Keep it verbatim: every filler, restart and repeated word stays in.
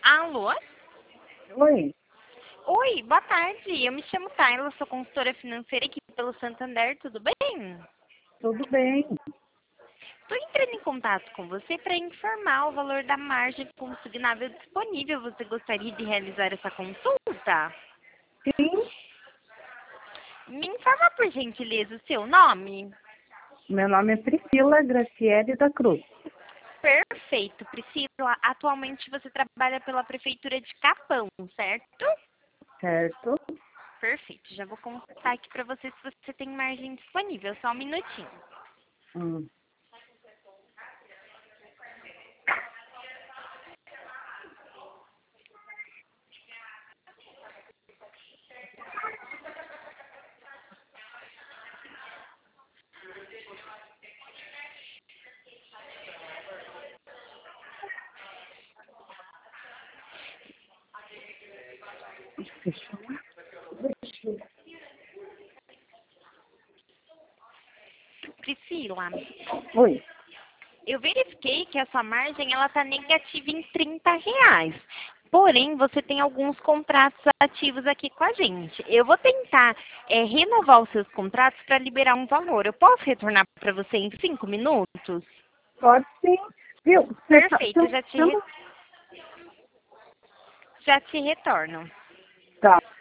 Alô? Oi, Oi, boa tarde. Eu me chamo Tayla, sou consultora financeira aqui pelo Santander, tudo bem? tudo bem? Estou entrando em contato com você para informar o valor da margem consignável disponível. Você gostaria de realizar essa consulta? Sim, Me informa, por gentileza, o seu nome? meu nome é Priscila Graciele da Cruz, Perfeito, Priscila. Atualmente você trabalha pela Prefeitura de Capão, certo? certo? Perfeito. Já vou contar aqui para você se você tem margem disponível. Só um minutinho. Hum. Fechou? Priscila, Oi, eu verifiquei que a sua margem ela está negativa em trinta reais. Porém, você tem alguns contratos ativos aqui com a gente. Eu vou tentar é, renovar os seus contratos para liberar um valor. Eu posso retornar para você em cinco minutos? pode sim. Viu? Você tá, Perfeito, você, já te, você re- não... já te retorno. Tá.